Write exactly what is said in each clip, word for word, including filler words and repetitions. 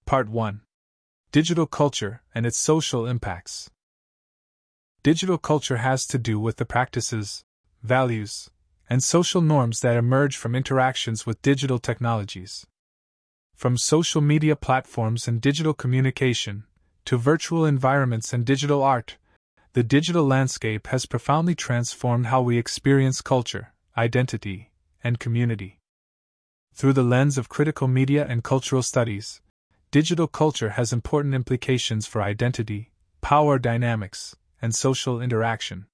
Part one. Digital Culture and its Social Impacts. Digital culture has to do with the practices, values, and social norms that emerge from interactions with digital technologies. From social media platforms and digital communication, to virtual environments and digital art, the digital landscape has profoundly transformed how we experience culture, identity, and community. Through the lens of critical media and cultural studies, digital culture has important implications for identity, power dynamics, and social interaction.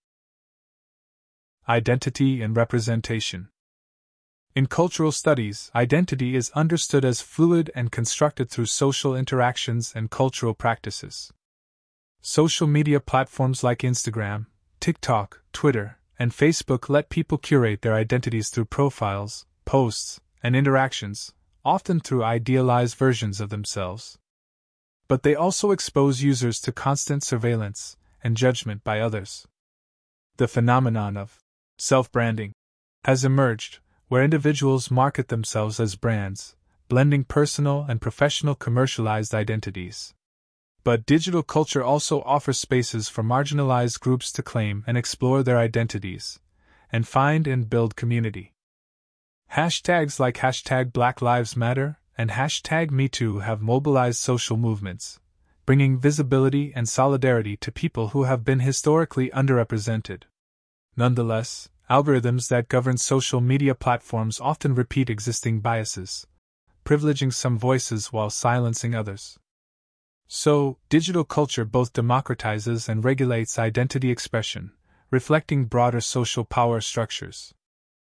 Identity and representation. In cultural studies, identity is understood as fluid and constructed through social interactions and cultural practices. Social media platforms like Instagram, TikTok, Twitter, and Facebook let people curate their identities through profiles, posts, and interactions, often through idealized versions of themselves. But they also expose users to constant surveillance and judgment by others. The phenomenon of self-branding has emerged, where individuals market themselves as brands, blending personal and professional commercialized identities. But digital culture also offers spaces for marginalized groups to claim and explore their identities, and find and build community. Hashtags like hashtag Black Lives Matter and hashtag MeToo have mobilized social movements, bringing visibility and solidarity to people who have been historically underrepresented. Nonetheless, algorithms that govern social media platforms often repeat existing biases, privileging some voices while silencing others. So, digital culture both democratizes and regulates identity expression, reflecting broader social power structures.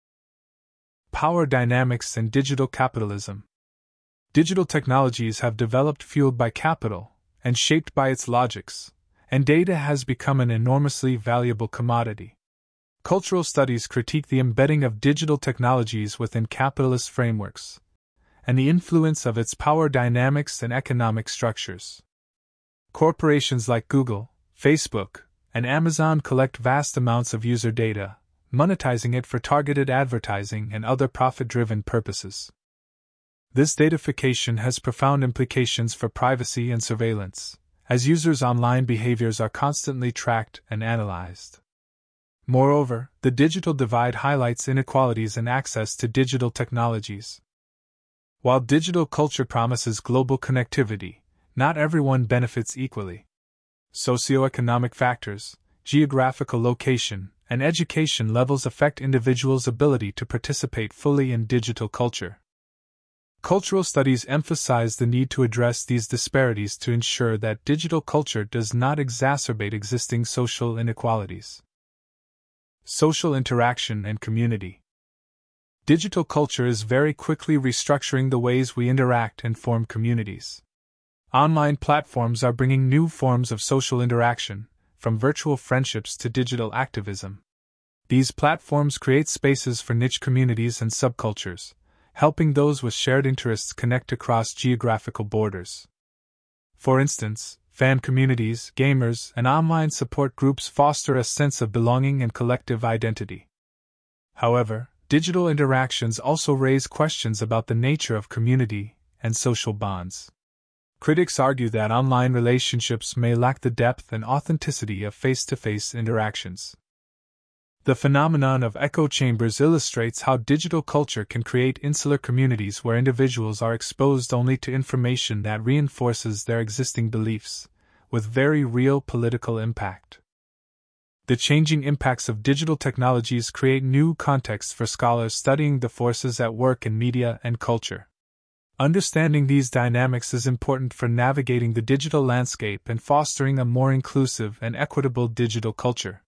Power dynamics and digital capitalism. Digital technologies have developed fueled by capital and shaped by its logics, and data has become an enormously valuable commodity. Cultural studies critique the embedding of digital technologies within capitalist frameworks, and the influence of its power dynamics and economic structures. Corporations like Google, Facebook, and Amazon collect vast amounts of user data, monetizing it for targeted advertising and other profit-driven purposes. This datafication has profound implications for privacy and surveillance, as users' online behaviors are constantly tracked and analyzed. Moreover, the digital divide highlights inequalities in access to digital technologies. While digital culture promises global connectivity, not everyone benefits equally. Socioeconomic factors, geographical location, and education levels affect individuals' ability to participate fully in digital culture. Cultural studies emphasize the need to address these disparities to ensure that digital culture does not exacerbate existing social inequalities. Social interaction and community. Digital culture is very quickly restructuring the ways we interact and form communities. Online platforms are bringing new forms of social interaction, from virtual friendships to digital activism. These platforms create spaces for niche communities and subcultures, helping those with shared interests connect across geographical borders. For instance, fan communities, gamers, and online support groups foster a sense of belonging and collective identity. However, digital interactions also raise questions about the nature of community and social bonds. Critics argue that online relationships may lack the depth and authenticity of face-to-face interactions. The phenomenon of echo chambers illustrates how digital culture can create insular communities where individuals are exposed only to information that reinforces their existing beliefs, with very real political impact. The changing impacts of digital technologies create new contexts for scholars studying the forces at work in media and culture. Understanding these dynamics is important for navigating the digital landscape and fostering a more inclusive and equitable digital culture.